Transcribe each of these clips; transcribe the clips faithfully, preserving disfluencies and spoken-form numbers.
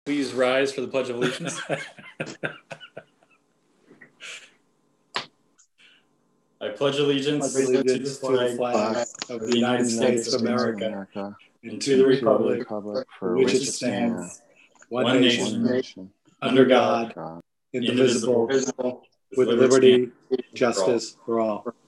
Please rise for the Pledge of Allegiance. I pledge allegiance, pledge allegiance to the flag of the United States of America, America and to the republic, republic for which it stands, one, one nation, nation, under God, God indivisible, indivisible, with liberty, liberty justice for all. For all.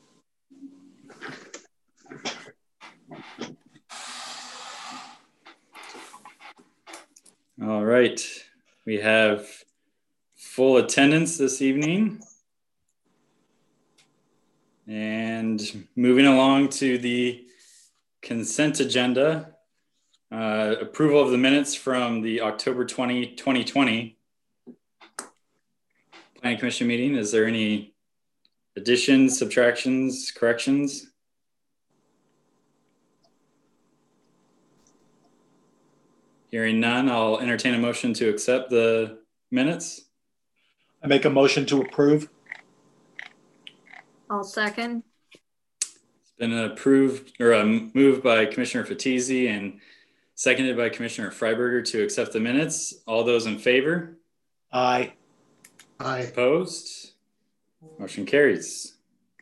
All right, we have full attendance this evening. And moving along to the consent agenda, uh, approval of the minutes from the October twentieth, twenty twenty Planning Commission meeting. Is there any additions, subtractions, corrections? Hearing none, I'll entertain a motion to accept the minutes. I make a motion to approve. I'll second. It's been approved or uh, moved by Commissioner Fatizzi and seconded by Commissioner Freiberger to accept the minutes. All those in favor? Aye. Aye. Opposed? Motion carries.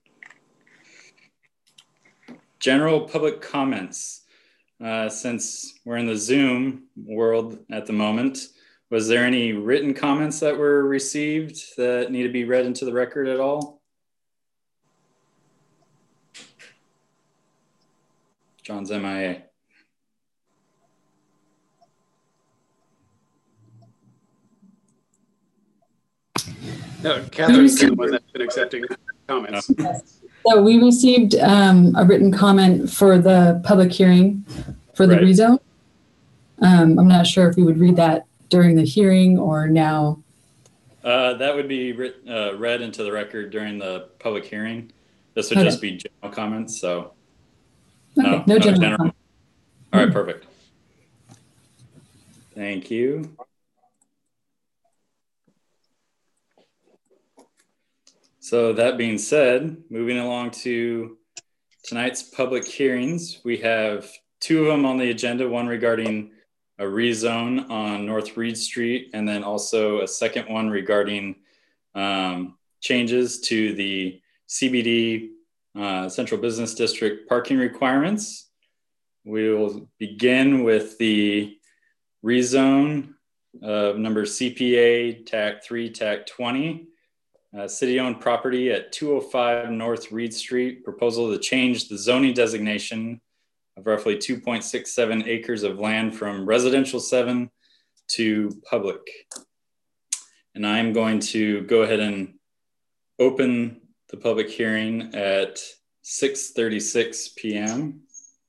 General public comments. Uh, since we're in the Zoom world at the moment, was there any written comments that were received that need to be read into the record at all? John's M I A. No, Catherine's the one that's been accepting comments. Yes. So we received um, a written comment for the public hearing for the right. rezone. Um, I'm not sure if we would read that during the hearing or now. Uh, that would be writ- uh, read into the record during the public hearing. This would okay. just be general comments. So okay. no, no, no general, general. comment. All right, perfect. Thank you. So that being said, moving along to tonight's public hearings, we have two of them on the agenda, one regarding a rezone on North Reed Street, and then also a second one regarding um, changes to the C B D uh, Central Business District parking requirements. We will begin with the rezone of number C P A T A C three T A C twenty. Uh, city-owned property at two oh five North Reed Street. Proposal to change the zoning designation of roughly two point six seven acres of land from residential seven to public. And I'm going to go ahead and open the public hearing at six thirty-six p m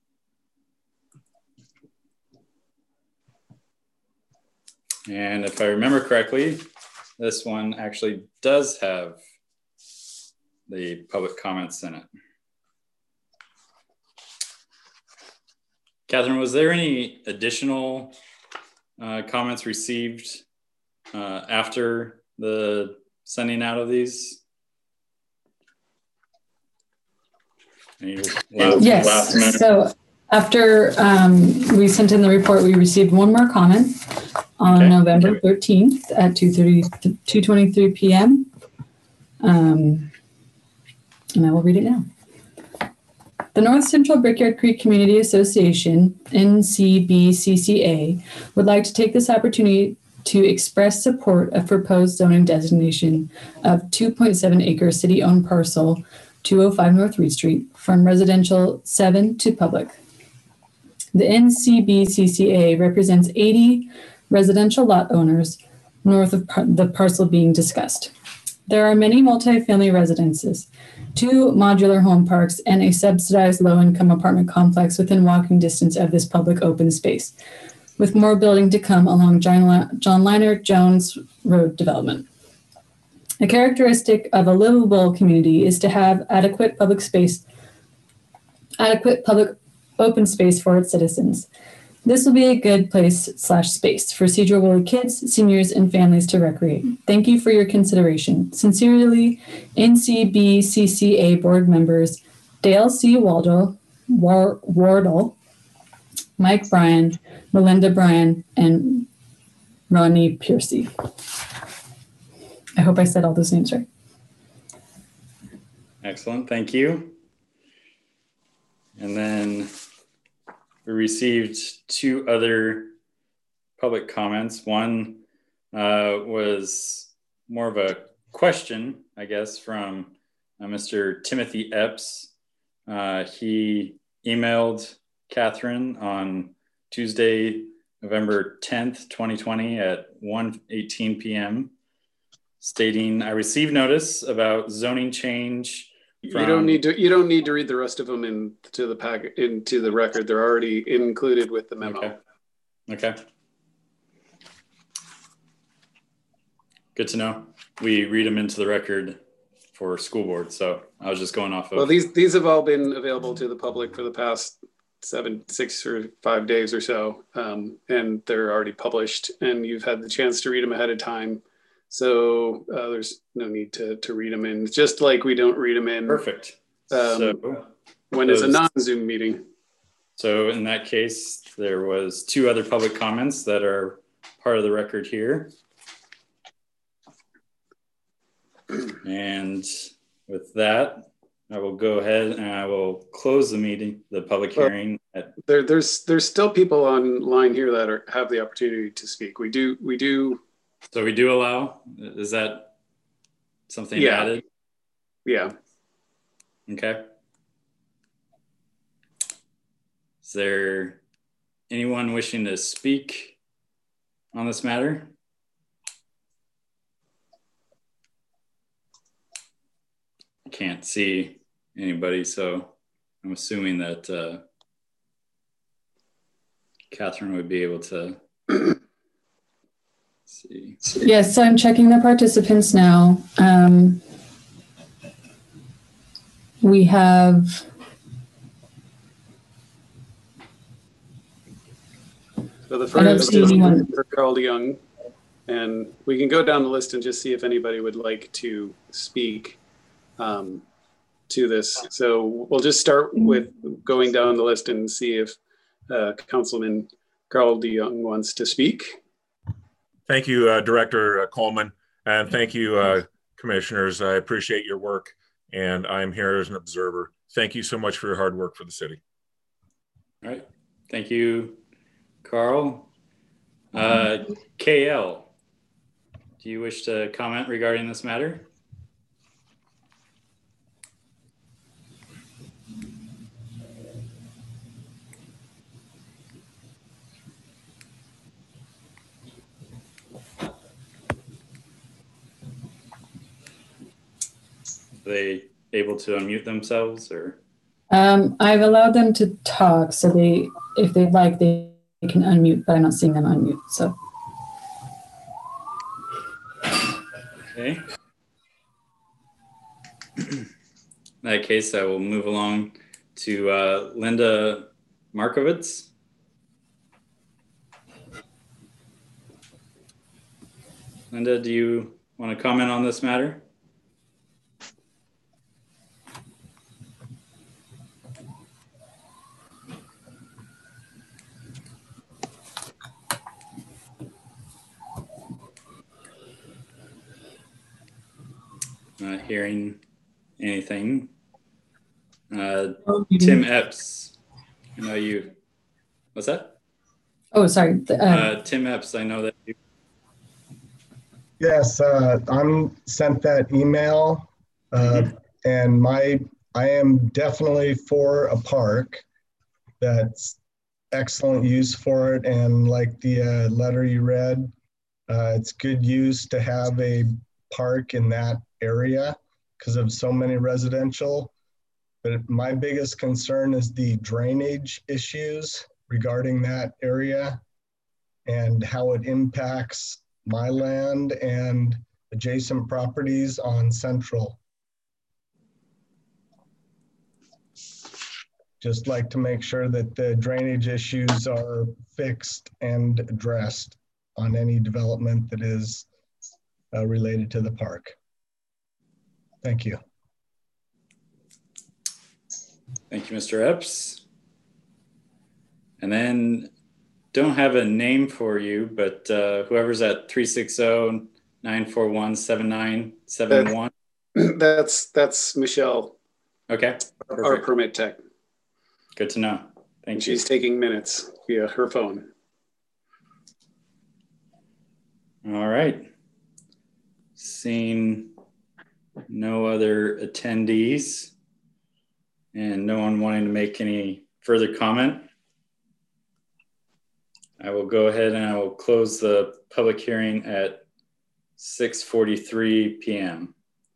And if I remember correctly, this one actually does have the public comments in it. Catherine, was there any additional uh, comments received uh, after the sending out of these? Last, yes, last so after um, we sent in the report, we received one more comment on okay. November thirteenth at two twenty-three p m Um, and I will read it now. The North Central Brickyard Creek Community Association, N C B C C A, would like to take this opportunity to express support of proposed zoning designation of two point seven acre city-owned parcel, two oh five North Reed Street, from residential seven to public. The N C B C C A represents eighty residential lot owners north of par- the parcel being discussed. There are many multifamily residences, two modular home parks, and a subsidized low-income apartment complex within walking distance of this public open space, with more building to come along John, John Leinert Jones Road development. A characteristic of a livable community is to have adequate public space, adequate public open space for its citizens. This will be a good place slash space for Cedro Woolley kids, seniors, and families to recreate. Thank you for your consideration. Sincerely, N C B C C A board members Dale C. Wardle, War, Wardle, Mike Bryan, Melinda Bryan, and Ronnie Piercy. I hope I said all those names right. Excellent, thank you. And then we received two other public comments. One uh, was more of a question, I guess, from uh, Mister Timothy Epps. Uh, he emailed Catherine on Tuesday, November tenth, twenty twenty at one eighteen p m stating, I received notice about zoning change. From... You don't need to. You don't need to read the rest of them into the packet, into the record. They're already included with the memo. Okay. Okay. Good to know. We read them into the record for school board, so I was just going off of. Well, these these have all been available to the public for the past seven, six or five days or so, um, and they're already published, and you've had the chance to read them ahead of time. So uh, there's no need to, to read them in, just like we don't read them in. Perfect. Um, so when those, it's a non-Zoom meeting. So in that case, there was two other public comments that are part of the record here. And with that, I will go ahead and I will close the meeting, the public hearing. Well, at there, there's there's still people online here that are, have the opportunity to speak. We do we do. So we do allow, is that something yeah. added? Yeah. Okay. Is there anyone wishing to speak on this matter? I can't see anybody, so I'm assuming that uh, Catherine would be able to see. Yes, so I'm checking the participants now. Um, we have so the first is for Carl Young, and we can go down the list and just see if anybody would like to speak um, to this. So we'll just start with going down the list and see if uh, Councilman Carl DeYoung wants to speak. Thank you, uh, Director Coleman, and thank you, uh, Commissioners. I appreciate your work, and I'm here as an observer. Thank you so much for your hard work for the city. All right. Thank you, Carl. Uh, K L, do you wish to comment regarding this matter? Are they able to unmute themselves, or? Um, I've allowed them to talk, so they, if they'd like, they can unmute, but I'm not seeing them unmute, so. Okay. In that case, I will move along to uh, Linda Markovitz. Linda, do you want to comment on this matter? Not hearing anything. Uh, Tim Epps, I know you. What's that? Oh, sorry. Uh, uh, Tim Epps, I know that you. Yes, uh, I'm sent that email, uh, mm-hmm. and my I am definitely for a park. That's excellent use for it, and like the uh, letter you read, uh, it's good use to have a park in that area because of so many residential. But my biggest concern is the drainage issues regarding that area and how it impacts my land and adjacent properties on Central. Just like to make sure that the drainage issues are fixed and addressed on any development that is uh, related to the park. Thank you. Thank you, Mister Epps. And then don't have a name for you, but uh, whoever's at three six zero, nine four one, seven nine seven one. That's that's Michelle. Okay. Perfect. Our permit tech. Good to know. Thank and you. She's taking minutes via her phone. All right. Seeing no other attendees and no one wanting to make any further comment, I will go ahead and I will close the public hearing at six forty-three p m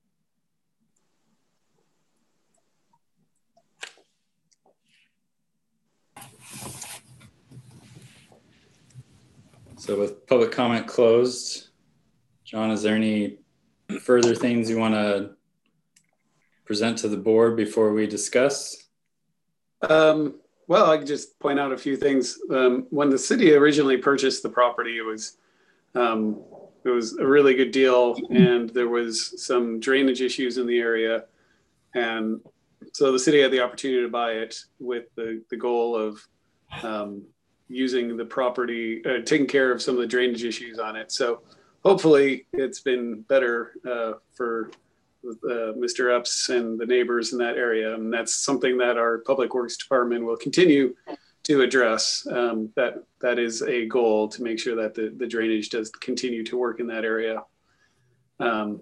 So with public comment closed, John, is there any further things you want to present to the board before we discuss? Um, well, I can just point out a few things. Um, when the city originally purchased the property, it was um, it was a really good deal, and there was some drainage issues in the area, and so the city had the opportunity to buy it with the the goal of um, using the property, uh, taking care of some of the drainage issues on it. So hopefully, it's been better uh, for Uh, Mister Epps and the neighbors in that area. And that's something that our Public Works Department will continue to address. Um, that that is a goal, to make sure that the, the drainage does continue to work in that area. Um,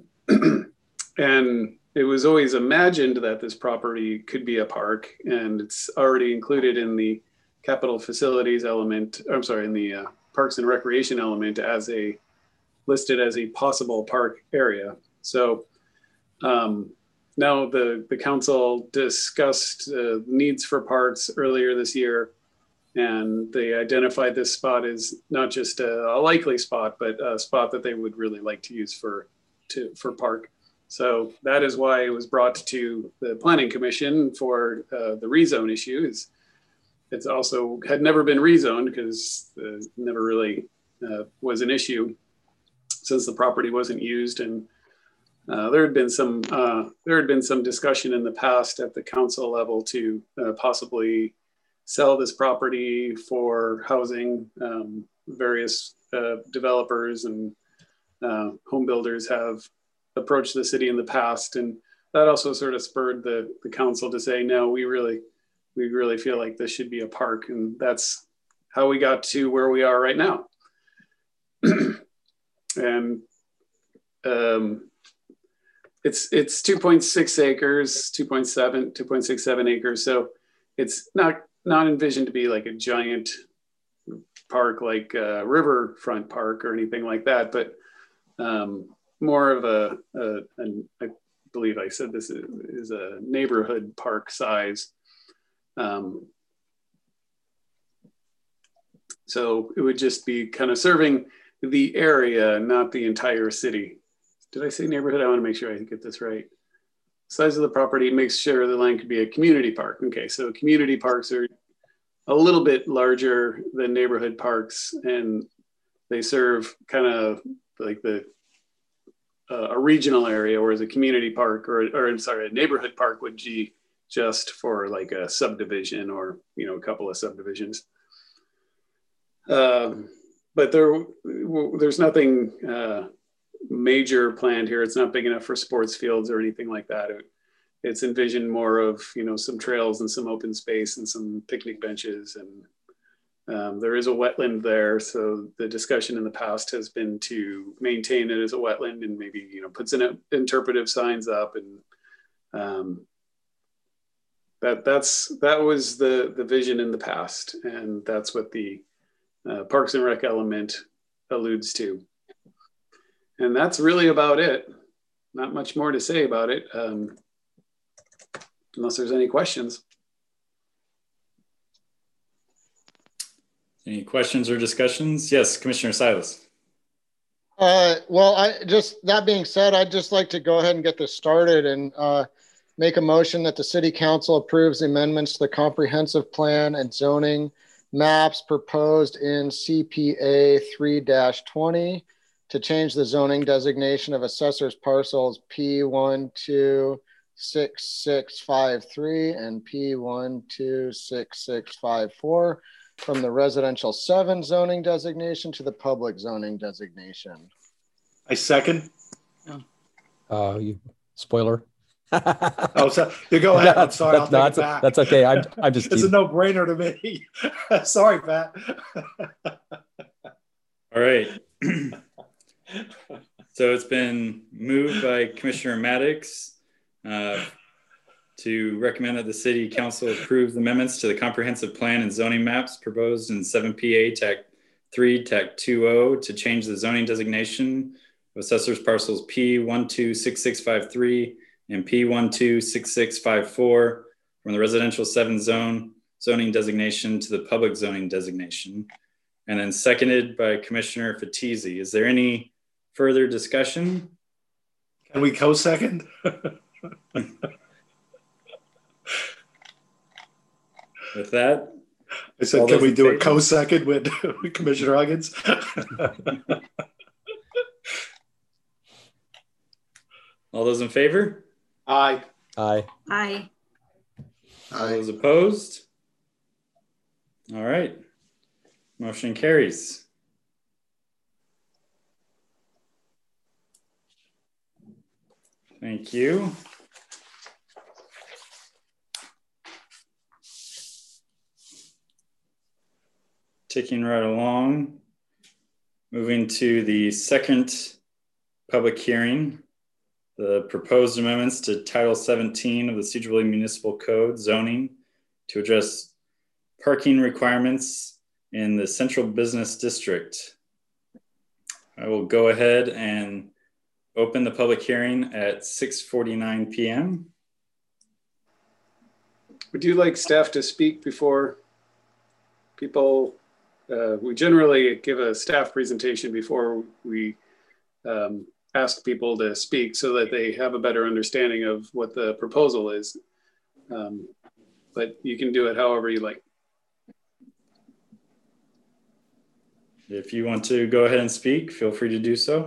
and it was always imagined that this property could be a park, and it's already included in the capital facilities element, I'm sorry, in the uh, Parks and Recreation element as a, listed as a possible park area. So Um, now the, the council discussed uh, needs for parks earlier this year, and they identified this spot as not just a, a likely spot, but a spot that they would really like to use for, to, for park. So that is why it was brought to the Planning Commission for uh, the rezone issue. Is it's also had never been rezoned because it never really uh, was an issue since the property wasn't used. And Uh, there had been some uh, there had been some discussion in the past at the council level to uh, possibly sell this property for housing. Um, various uh, developers and uh, home builders have approached the city in the past, and that also sort of spurred the the council to say, no, we really we really feel like this should be a park, and that's how we got to where we are right now. and um, It's it's two point six acres, two point seven, two point six seven acres. So it's not not envisioned to be like a giant park like a riverfront park or anything like that, but um, more of a, a, a, I believe I said this is, is a neighborhood park size. Um, so it would just be kind of serving the area, not the entire city. Did I say neighborhood? I want to make sure I get this right. Size of the property makes sure the land could be a community park. Okay, so community parks are a little bit larger than neighborhood parks, and they serve kind of like the uh, a regional area, whereas a community park or, or I'm sorry, a neighborhood park would be just for like a subdivision or, you know, a couple of subdivisions. Um, but there, there's nothing uh, major planned here. It's not big enough for sports fields or anything like that. It, it's envisioned more of, you know, some trails and some open space and some picnic benches. And um, there is a wetland there. So the discussion in the past has been to maintain it as a wetland and maybe, you know, puts in interpretive signs up. And um, that that's, that was the, the vision in the past. And that's what the uh, Parks and Rec element alludes to. And that's really about it. Not much more to say about it, um, unless there's any questions. Any questions or discussions? Yes, Commissioner Silas. Uh, well, I just, that being said, I'd just like to go ahead and get this started and uh, make a motion that the City Council approves the amendments to the comprehensive plan and zoning maps proposed in C P A three dash twenty to change the zoning designation of assessors parcels P one two six six five three and P one two six six five four from the residential seven zoning designation to the public zoning designation. I second. Uh, you spoiler. Oh, so you go ahead. I'm sorry. I'll That's, take it back. that's okay. I'm, I'm just It's a no-brainer to me. Sorry, Pat. All right. So it's been moved by Commissioner Maddox uh, to recommend that the City Council approve the amendments to the comprehensive plan and zoning maps proposed in seven P A Tac three, Tac two oh to change the zoning designation of assessors parcels P one two six six five three and P one two six six five four from the residential seven zone zoning designation to the public zoning designation. And then seconded by Commissioner Fatizzi. Is there any further discussion? Can we co-second? With that, I said, can we do a co-second with Commissioner Huggins? all those in favor? Aye. Aye. Aye. All those opposed? All right. Motion carries. Thank you. Ticking right along, moving to the second public hearing, the proposed amendments to Title seventeen of the Cedar Valley Municipal Code zoning to address parking requirements in the Central Business District. I will go ahead and open the public hearing at six forty-nine p m Would you like staff to speak before people? Uh, we generally give a staff presentation before we um, ask people to speak so that they have a better understanding of what the proposal is. Um, but you can do it however you like. If you want to go ahead and speak, feel free to do so.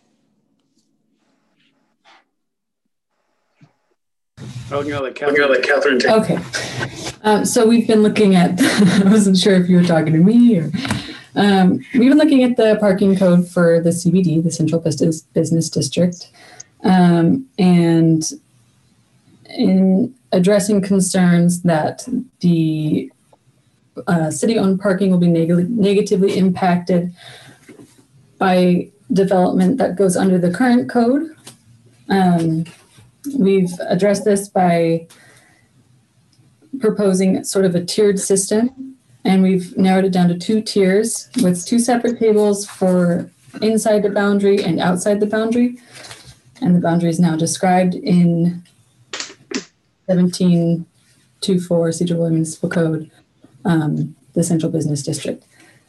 I'm going to let Catherine, let Catherine take. Okay. Um, so we've been looking at, I wasn't sure if you were talking to me or, um, we've been looking at the parking code for the C B D, the Central Business, Business District, um, and in addressing concerns that the uh, city-owned parking will be neg- negatively impacted by development that goes under the current code. Um, we've addressed this by proposing sort of a tiered system, and we've narrowed it down to two tiers with two separate tables for inside the boundary and outside the boundary. And the boundary is now described in seventeen twenty-four Cedar Valley Municipal Code, um, the Central Business District.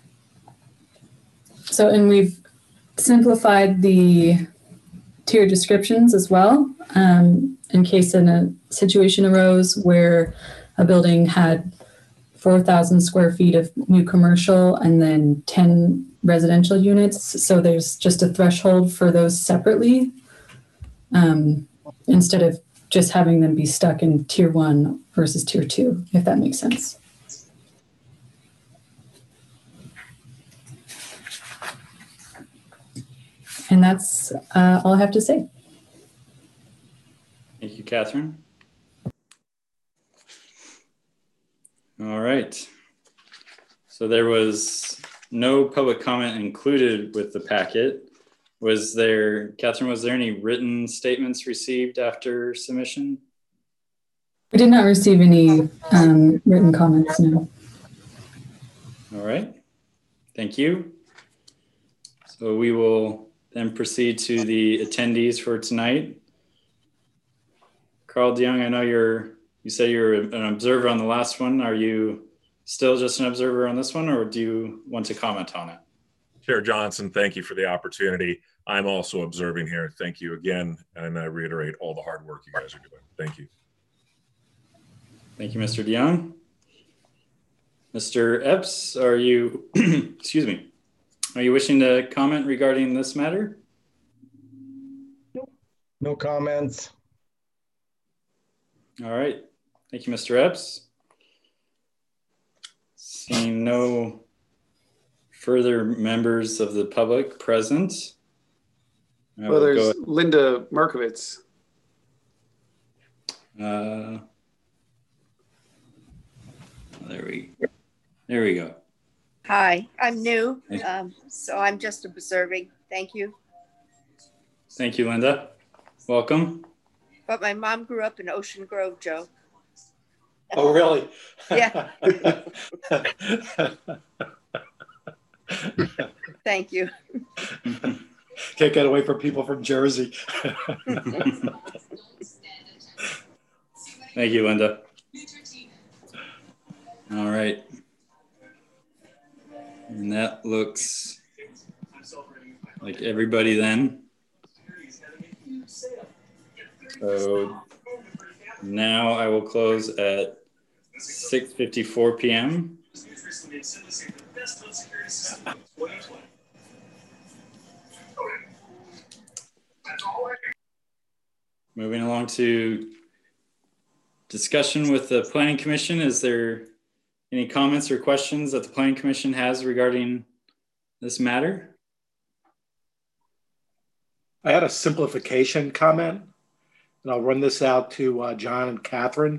So, and we've simplified the tier descriptions as well, um, in case in a situation arose where a building had four thousand square feet of new commercial and then ten residential units. So there's just a threshold for those separately, um, instead of just having them be stuck in tier one versus tier two, if that makes sense. And that's uh, all I have to say. Thank you, Catherine. All right. So there was no public comment included with the packet. Was there, Catherine, was there any written statements received after submission? We did not receive any um, written comments, no. All right. Thank you. So we will then proceed to the attendees for tonight. Carl DeYoung, I know you're, you said you're an observer on the last one. Are you still just an observer on this one, or do you want to comment on it? Chair Johnson, thank you for the opportunity. I'm also observing here. Thank you again. And I reiterate all the hard work you guys are doing. Thank you. Thank you, Mister DeYoung. Mister Epps, are you, excuse me, are you wishing to comment regarding this matter? No comments. All right. Thank you, Mister Epps. Seeing no further members of the public present. I Well, will there's go- Linda Markovitz. Uh, there we, there we go. Hi, I'm new, um, so I'm just observing. Thank you. Thank you, Linda. Welcome. But my mom grew up in Ocean Grove, Joe. Oh, really? Yeah. Thank you. Can't get away from people from Jersey. Thank you, Linda. All right. And that looks like everybody then. So now I will close at six fifty-four p m Moving along to discussion with the Planning Commission. Is there any comments or questions that the Planning Commission has regarding this matter? I had a simplification comment, and I'll run this out to uh, John and Catherine.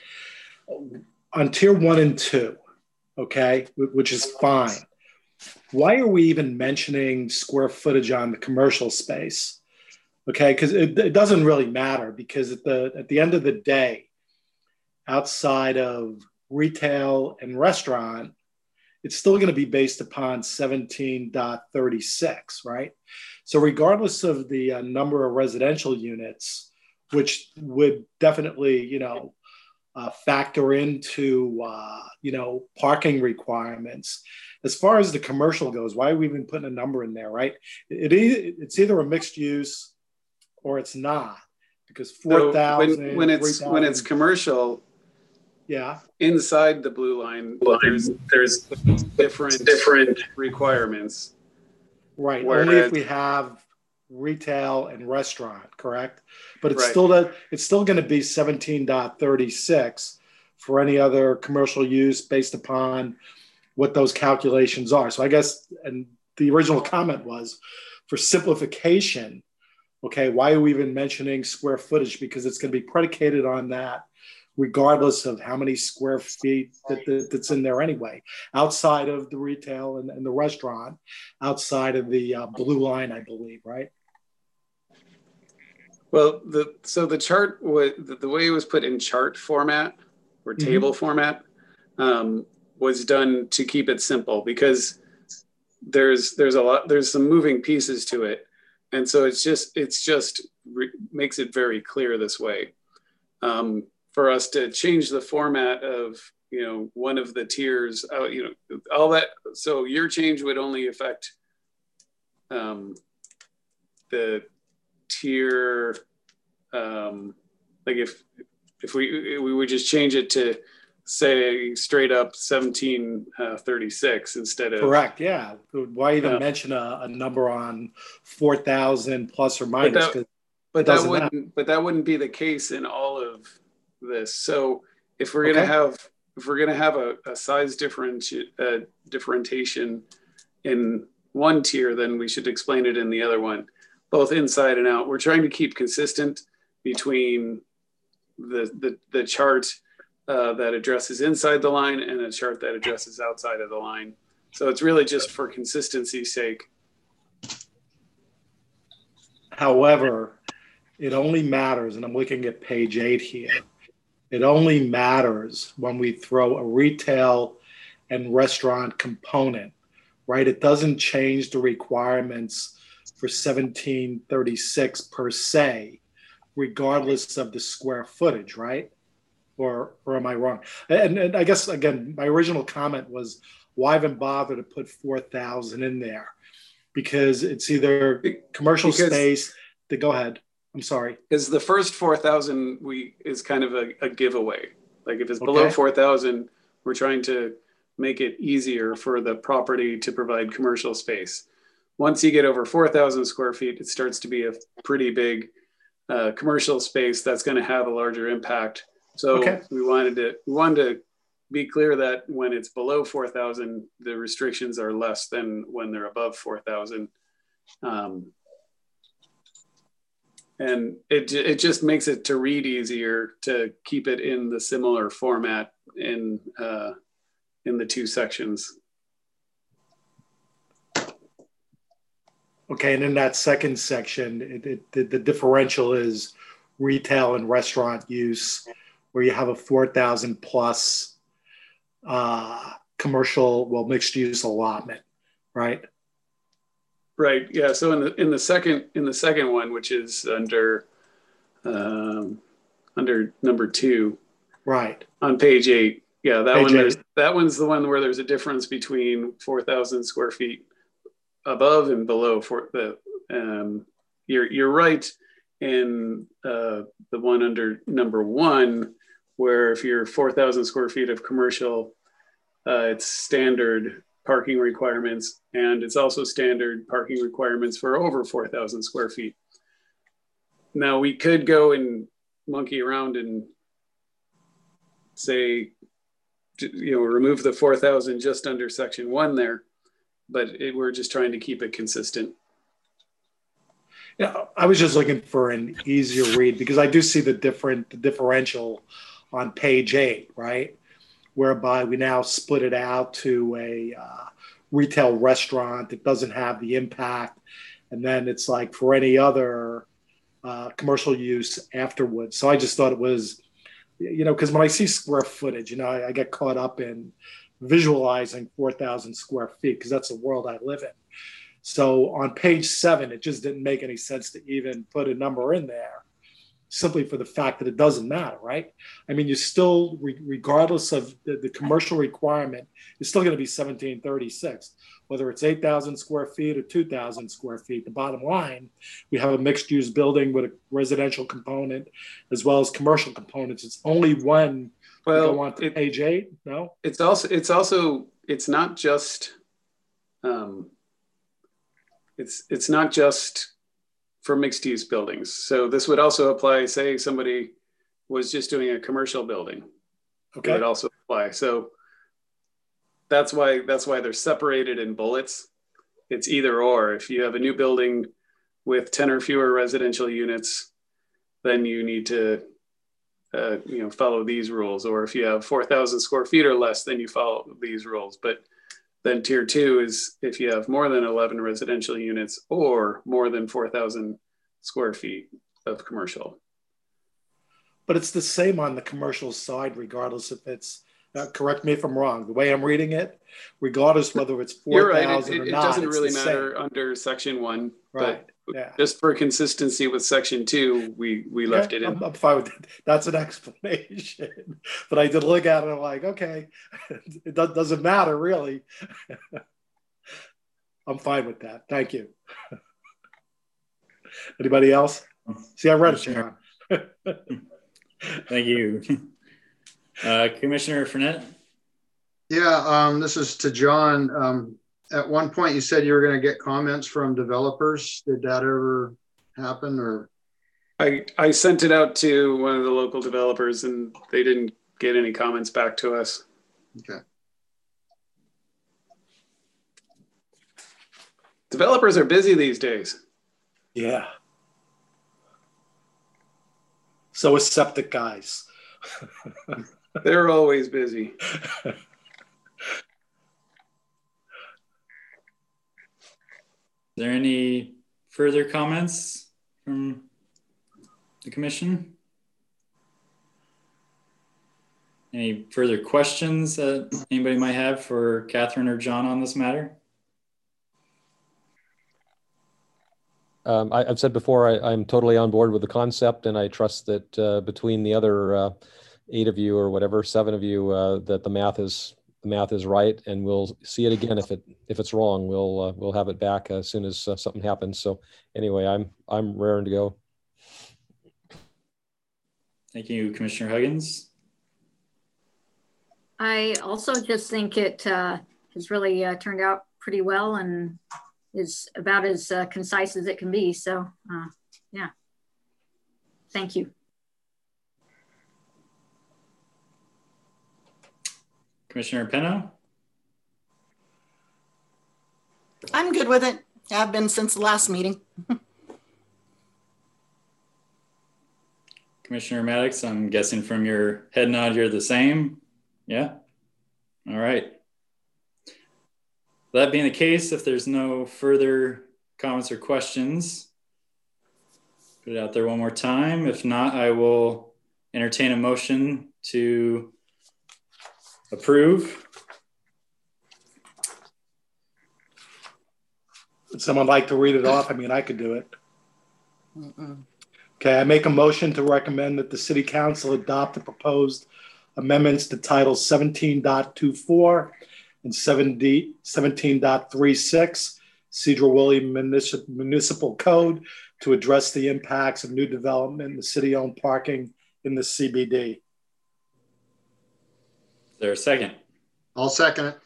On tier one and two, okay, which is fine. Why are we even mentioning square footage on the commercial space? Okay, because it, it doesn't really matter, because at the at the end of the day, outside of retail and restaurant, it's still going to be based upon seventeen point thirty-six, right? So regardless of the uh, number of residential units, which would definitely, you know, uh, factor into, uh, you know, parking requirements. As far as the commercial goes, why are we even putting a number in there, right? It, it it's either a mixed use or it's not, because four thousand. So when, when it's three, when it's commercial, yeah, inside the blue line, there's there's different different requirements. Right. Whereas, only if we have retail and restaurant, correct? But it's right. still that it's still going to be seventeen point thirty-six for any other commercial use based upon what those calculations are. So I guess, and the original comment was for simplification. Okay, why are we even mentioning square footage? Because it's going to be predicated on that, regardless of how many square feet that, that, that's in there anyway, outside of the retail and, and the restaurant, outside of the uh, blue line, I believe, right? Well, the so the chart, was, the, the way it was put in chart format or table mm-hmm. format um, was done to keep it simple, because there's there's a lot, there's some moving pieces to it. And so it's just, it's just re- makes it very clear this way. Um, for us to change the format of, you know, one of the tiers, uh, you know, all that. So your change would only affect um, the tier, um, like if, if we, we would just change it to say straight up seventeen thirty-six instead of. Correct, yeah. Why even uh, mention a, a number on four thousand plus or minus? But that, but that wouldn't, matter. but that wouldn't be the case in all of this. So if we're gonna okay. have, if we're gonna have a, a size differenti- uh, differentiation in one tier, then we should explain it in the other one, both inside and out. We're trying to keep consistent between the the, the chart uh, that addresses inside the line and a chart that addresses outside of the line. So it's really just for consistency's sake. However, it only matters, and I'm looking at page eight here, it only matters when we throw a retail and restaurant component, right? It doesn't change the requirements for seventeen thirty-six per se, regardless of the square footage, right? Or, or am I wrong? And, and I guess, again, my original comment was, why even bother to put four thousand in there? Because it's either commercial because, space, to go ahead. I'm sorry. Because the first four thousand we is kind of a, a giveaway. Like if it's below okay. four thousand, we're trying to make it easier for the property to provide commercial space. Once you get over four thousand square feet, it starts to be a pretty big uh, commercial space that's going to have a larger impact. So okay. we wanted to we wanted to be clear that when it's below four thousand, the restrictions are less than when they're above four thousand. Um, and it, it just makes it to read easier to keep it in the similar format in, uh, in the two sections. Okay, and in that second section, it, it, the, the differential is retail and restaurant use, where you have a four thousand plus uh, commercial, well, mixed use allotment, right? Right. Yeah. So in the in the second in the second one, which is under um, under number two, right, on page eight. Yeah, that page one. There's eight. that one's the one where there's a difference between four thousand square feet above and below. For the um, you're you're right in uh, the one under number one, where if you're four thousand square feet of commercial, uh, it's standard parking requirements, and it's also standard parking requirements for over four thousand square feet. Now we could go and monkey around and say, you know, remove the four thousand just under section one there, but it, we're just trying to keep it consistent. Yeah, I was just looking for an easier read because I do see the different the differential on page eight, right? Whereby we now split it out to a uh, retail restaurant that doesn't have the impact. And then it's like for any other uh, commercial use afterwards. So I just thought it was, you know, because when I see square footage, you know, I, I get caught up in visualizing four thousand square feet because that's the world I live in. So on page seven, it just didn't make any sense to even put a number in there, simply for the fact that it doesn't matter, right? I mean, you still, re- regardless of the, the commercial requirement, it's still going to be seventeen thirty-six, whether it's eight thousand square feet or two thousand square feet. The bottom line, we have a mixed use building with a residential component as well as commercial components. It's only when well, we go on to it, page eight, no? It's also, it's also, it's not just, um, it's, it's not just for mixed use buildings. So this would also apply, say somebody was just doing a commercial building. Okay. It would also apply. So that's why, that's why they're separated in bullets. It's either or. If you have a new building with ten or fewer residential units, then you need to, uh, you know, follow these rules. Or if you have four thousand square feet or less, then you follow these rules. But then tier two is if you have more than eleven residential units or more than four thousand square feet of commercial. But it's the same on the commercial side, regardless if it's, uh, correct me if I'm wrong, the way I'm reading it, regardless whether it's four thousand right. or it, it not. It doesn't really matter same. Under section one, right. but yeah. just for consistency with section two, we, we okay. left it in. I'm, I'm fine with it. That's an explanation. But I did look at it and I'm like, okay, it doesn't matter really. I'm fine with that. Thank you. Anybody else? See, I read it, John. Thank you. Uh, Commissioner Fournette? Yeah, um, this is to John. Um, at one point you said you were going to get comments from developers. Did that ever happen? Or I, I sent it out to one of the local developers and they didn't get any comments back to us. Okay. Developers are busy these days. Yeah. So is septic guys. They're always busy. Is there any further comments from the commission? Any further questions that anybody might have for Catherine or John on this matter? Um, I, I've said before, I, I'm totally on board with the concept, and I trust that uh, between the other uh, eight of you or whatever, seven of you, uh, that the math is the math is right, and we'll see it again if it if it's wrong. We'll uh, we'll have it back as soon as uh, something happens. So anyway, I'm I'm raring to go. Thank you, Commissioner Huggins. I also just think it uh, has really uh, turned out pretty well and is about as uh, concise as it can be. So uh, yeah, thank you. Commissioner Peno? I'm good with it. I've been since the last meeting. Commissioner Maddox, I'm guessing from your head nod, you're the same. Yeah. All right. That being the case, if there's no further comments or questions, put it out there one more time. If not, I will entertain a motion to approve. Would someone like to read it off? I mean, I could do it. Mm-mm. Okay, I make a motion to recommend that the City Council adopt the proposed amendments to Title seventeen point two four and seventeen point three six Cedar-Woolley Municip- Municipal Code to address the impacts of new development in the city-owned parking in the C B D. Is there a second? I'll second it.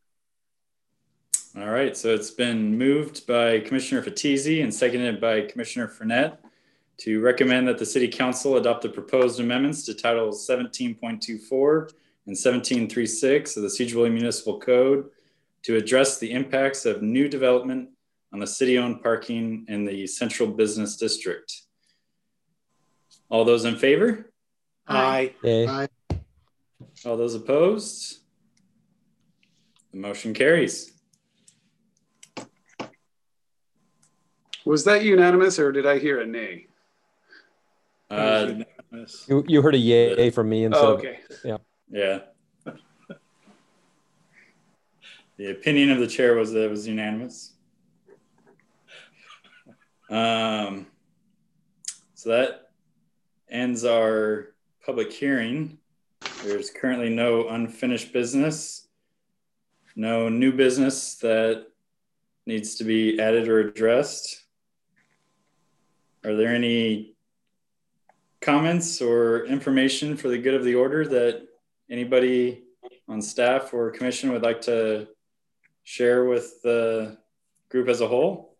All right, so it's been moved by Commissioner Fatizzi and seconded by Commissioner Fournette to recommend that the City Council adopt the proposed amendments to Title seventeen point two four and seventeen point three six of the Cedar-Woolley Municipal Code to address the impacts of new development on the city-owned parking in the Central Business District. All those in favor? Aye. Aye. All those opposed? The motion carries. Was that unanimous or did I hear a nay? Uh, You, you heard a yay from me instead Oh, okay. of, yeah. yeah. The opinion of the chair was that it was unanimous. Um, so that ends our public hearing. There's currently no unfinished business, no new business that needs to be added or addressed. Are there any comments or information for the good of the order that anybody on staff or commission would like to share with the group as a whole?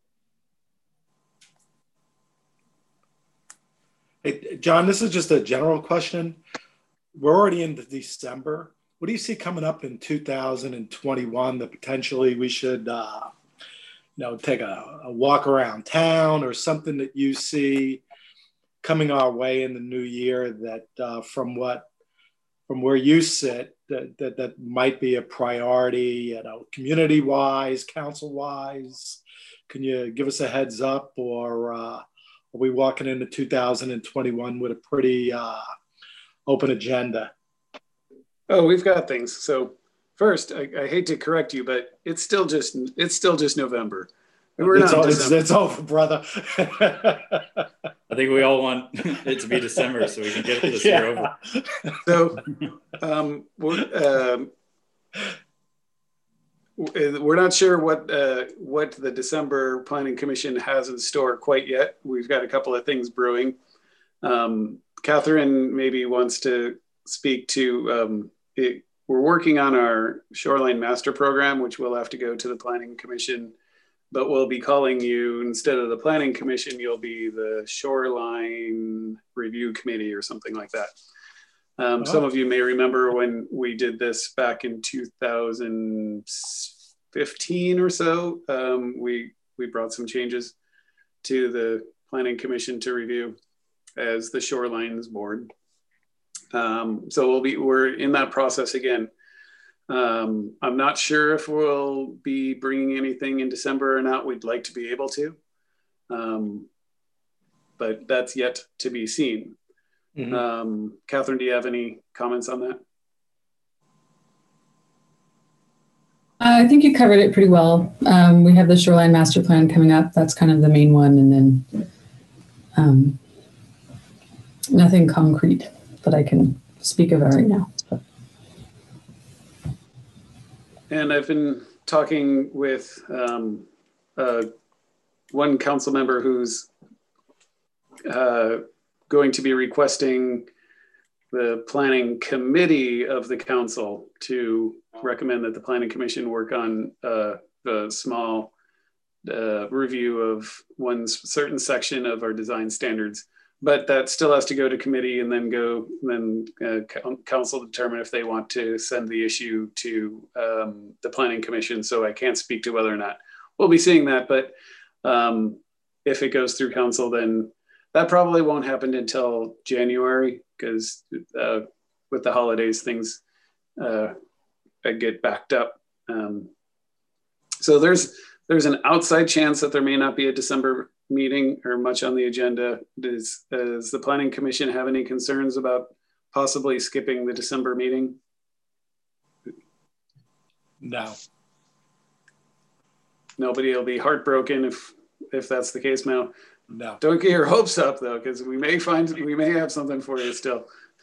Hey, John, this is just a general question. We're already into December. What do you see coming up in two thousand twenty-one that potentially we should, uh, you know, take a, a walk around town or something that you see coming our way in the new year that uh, from what, from where you sit, that, that, that might be a priority, you know, community-wise, council-wise? Can you give us a heads up, or uh, are we walking into two thousand twenty-one with a pretty uh, open agenda? Oh, we've got things. So first, I, I hate to correct you, but it's still just it's still just November. We're it's, not all, it's, it's over, brother. I think we all want it to be December so we can get this Yeah. year over. So um, we're, um, we're not sure what uh, what the December Planning Commission has in store quite yet. We've got a couple of things brewing. Um, Catherine maybe wants to speak to. Um, it, we're working on our Shoreline Master Program, which will have to go to the Planning Commission. But we'll be calling you, instead of the Planning Commission, you'll be the Shoreline Review Committee or something like that. Um, Oh. Some of you may remember when we did this back in two thousand fifteen or so. Um, we, we brought some changes to the Planning Commission to review as the Shorelines Board. Um, so we'll be, we're in that process again. Um, I'm not sure if we'll be bringing anything in December or not. We'd like to be able to, um, but that's yet to be seen. Mhm. Um, Catherine, do you have any comments on that? I think you covered it pretty well. Um, we have the Shoreline Master Plan coming up. That's kind of the main one. And then um, nothing concrete that I can speak of right now. But. And I've been talking with um, uh, one council member who's uh, going to be requesting the planning committee of the council to recommend that the planning commission work on uh, the small uh, review of one certain section of our design standards but that still has to go to committee and then go, then uh, council determine if they want to send the issue to um, the planning commission. So I can't speak to whether or not we'll be seeing that, but um, if it goes through council, then that probably won't happen until January, because uh, with the holidays, things uh, get backed up. Um, so there's there's an outside chance that there may not be a December meeting or much on the agenda. Does, does the Planning Commission have any concerns about possibly skipping the December meeting? No. Nobody will be heartbroken if if that's the case, Mel. No. Don't get your hopes up though, because we may find we may have something for you still.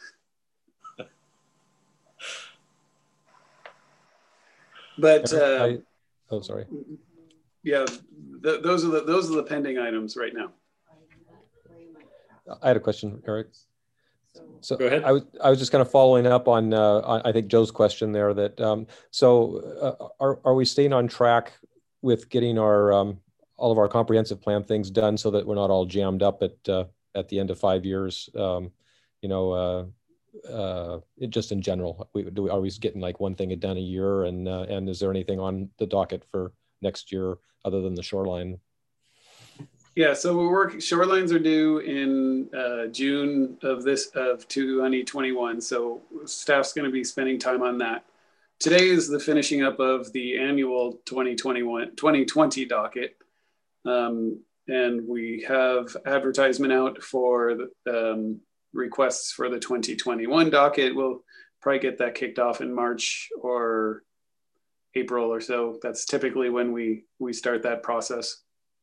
But uh, I, oh, sorry. Yeah, th those are the those are the pending items right now. I had a question, Eric. So go ahead. I was I was just kind of following up on uh, I think Joe's question there. That um, so uh, are are we staying on track with getting our um, all of our comprehensive plan things done so that we're not all jammed up at uh, at the end of five years? Um, you know, uh, uh, it, just in general, we, do we, are we getting like one thing done a year? And uh, and is there anything on the docket for next year other than the shoreline? Yeah, so we're working. Shorelines are due in uh, June of this of twenty twenty-one. So staff's going to be spending time on that. Today is the finishing up of the annual twenty twenty-one twenty twenty docket, um, and we have advertisement out for the um, requests for the twenty twenty-one docket. We'll probably get that kicked off in March or April or so. That's typically when we we start that process.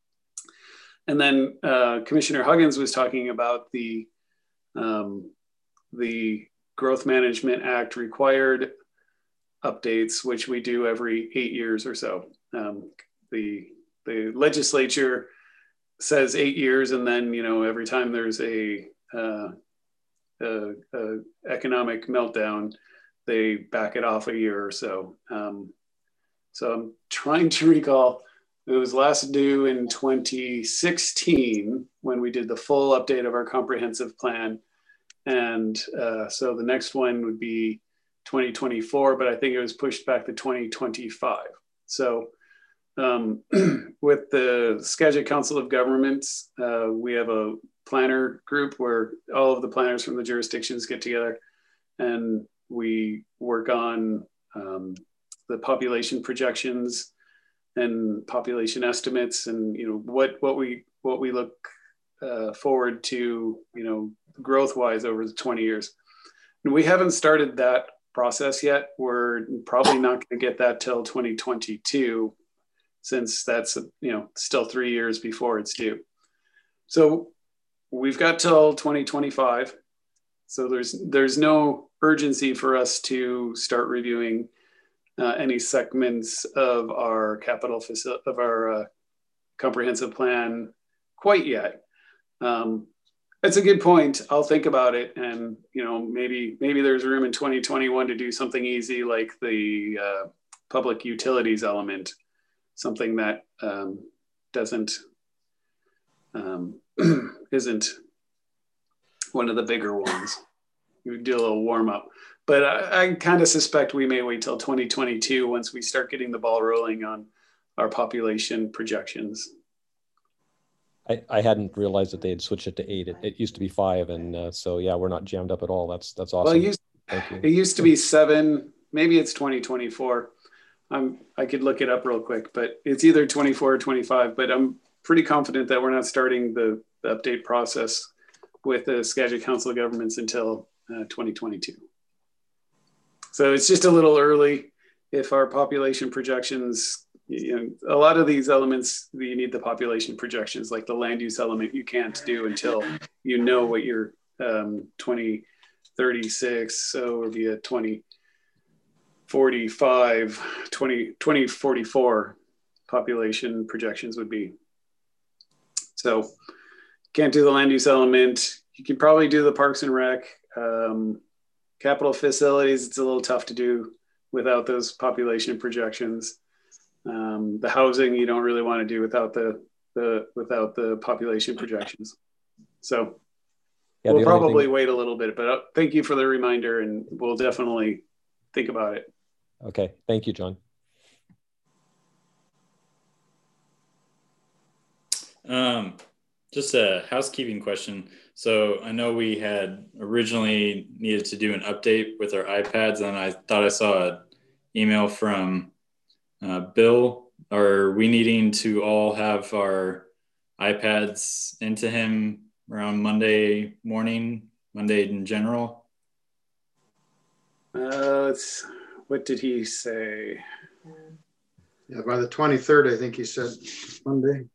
And then uh, Commissioner Huggins was talking about the um, the Growth Management Act required updates, which we do every eight years or so. Um, the the legislature says eight years, and then you know every time there's a, uh, a, a economic meltdown, they back it off a year or so. Um, so I'm trying to recall. It was last due in twenty sixteen when we did the full update of our comprehensive plan. And uh, so the next one would be twenty twenty-four, but I think it was pushed back to twenty twenty-five. So um, with the Skagit Council of Governments, uh, we have a planner group where all of the planners from the jurisdictions get together and we work on um, the population projections and population estimates, and you know what what we what we look uh, forward to, you know, growth wise over the twenty years. And we haven't started that process yet. We're probably not going to get that till twenty twenty-two, since that's you know still three years before it's due. So we've got till twenty twenty-five. So there's there's no urgency for us to start reviewing Uh, any segments of our capital facility of our uh, comprehensive plan quite yet. Um, it's a good point. I'll think about it, and you know maybe maybe there's room in twenty twenty-one to do something easy like the uh, public utilities element, something that um, doesn't um, isn't one of the bigger ones. You do a little warm up. But I, I kind of suspect we may wait till twenty twenty-two once we start getting the ball rolling on our population projections. I, I hadn't realized that they had switched it to eight. It, it used to be five, and uh, so yeah, we're not jammed up at all. That's that's awesome. Well, it used, Thank you. It used to be seven. Maybe it's twenty twenty-four. I'm I could look it up real quick, but it's either twenty-four or twenty-five. But I'm pretty confident that we're not starting the, the update process with the Skagit Council of Governments until uh, twenty twenty-two. So it's just a little early. If our population projections, you know, a lot of these elements, you need the population projections, like the land use element, you can't do until you know what your um, twenty thirty-six, so it would be a twenty forty-five, twenty, twenty forty-four population projections would be. So can't do the land use element. You can probably do the Parks and Rec. Um, Capital facilities, it's a little tough to do without those population projections. Um, the housing, you don't really want to do without the, the without the population projections. So Yeah, we'll the only probably thing- wait a little bit, but uh, thank you for the reminder, and we'll definitely think about it. Okay, thank you, John. Um, just a housekeeping question. So I know we had originally needed to do an update with our iPads, and I thought I saw an email from uh, Bill. Are we needing to all have our iPads into him around Monday morning, Monday in general? Uh, let's, what did he say? Yeah, by the twenty-third, I think he said Monday.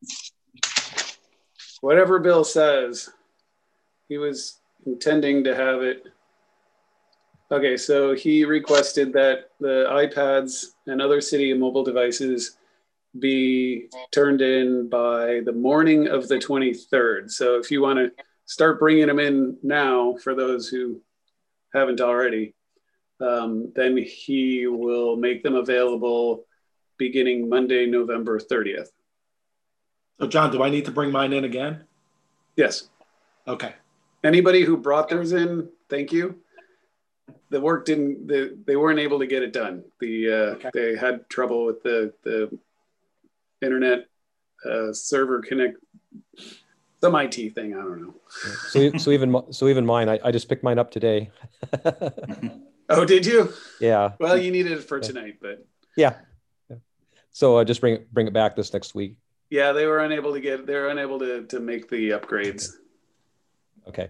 Whatever Bill says, he was intending to have it. Okay, so he requested that the iPads and other city and mobile devices be turned in by the morning of the twenty-third. So if you want to start bringing them in now, for those who haven't already, um, then he will make them available beginning Monday, November thirtieth. So John, do I need to bring mine in again? Yes. Okay. Anybody who brought theirs in, thank you. The work didn't, the, they weren't able to get it done. The uh, okay. They had trouble with the, the internet uh, server connect, some I T thing, I don't know. So, so even so even mine, I, I just picked mine up today. Oh, did you? Yeah. Well, you needed it for tonight, but. Yeah. So uh, just bring it, bring it back this next week. Yeah, they were unable to get, they were unable to, to make the upgrades. Okay.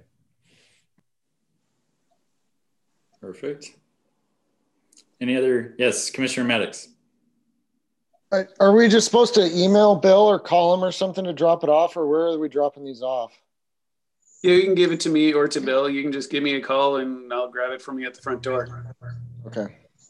Perfect. Any other, yes, Commissioner Maddox. Are we just supposed to email Bill or call him or something to drop it off, or where are we dropping these off? Yeah, you can give it to me or to Bill. You can just give me a call and I'll grab it from you at the front door. Okay.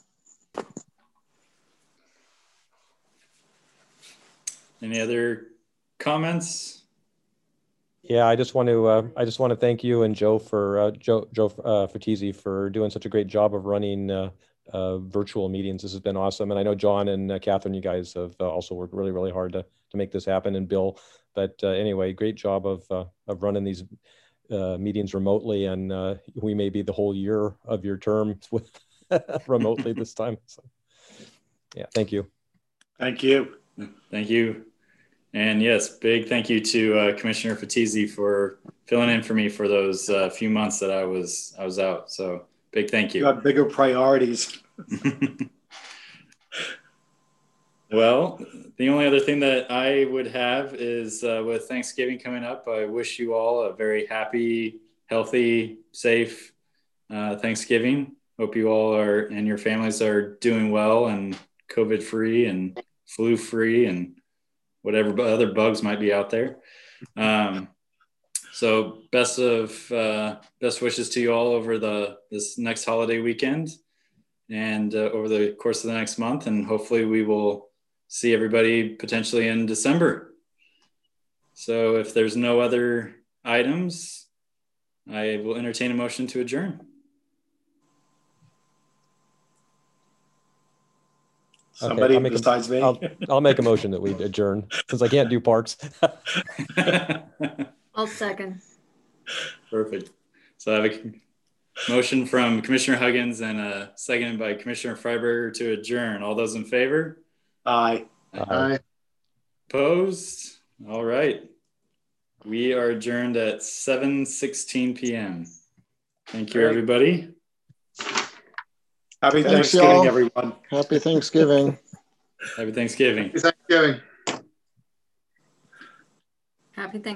Any other comments? Yeah, I just want to uh, I just want to thank you and Joe for uh, Joe Joe uh, Fertizzi for doing such a great job of running uh, uh, virtual meetings. This has been awesome, and I know John and uh, Catherine, you guys have uh, also worked really really hard to to make this happen, and Bill. But uh, anyway, great job of uh, of running these uh, meetings remotely, and uh, we may be the whole year of your term with remotely this time. So, yeah, thank you. Thank you. Thank you. And yes, big thank you to uh, Commissioner Fertizzi for filling in for me for those uh, few months that I was I was out. So big thank you. You have bigger priorities. Well, the only other thing that I would have is uh, with Thanksgiving coming up, I wish you all a very happy, healthy, safe uh, Thanksgiving. Hope you all are and your families are doing well and COVID free and flu free and whatever other bugs might be out there. Um, so best of uh, best wishes to you all over the this next holiday weekend and uh, over the course of the next month. And hopefully we will see everybody potentially in December. So if there's no other items, I will entertain a motion to adjourn. Somebody okay, besides a, me. I'll, I'll make a motion that we adjourn since I can't do parks. I'll second. Perfect. So I have a motion from Commissioner Huggins and a second by Commissioner Freiberger to adjourn. All those in favor? Aye. Aye. Opposed? All right. We are adjourned at seven sixteen p m Thank you, Great. everybody. Happy Thanks, Thanksgiving, y'all. everyone. Happy Thanksgiving. Happy Thanksgiving. Happy Thanksgiving. Happy Thanksgiving.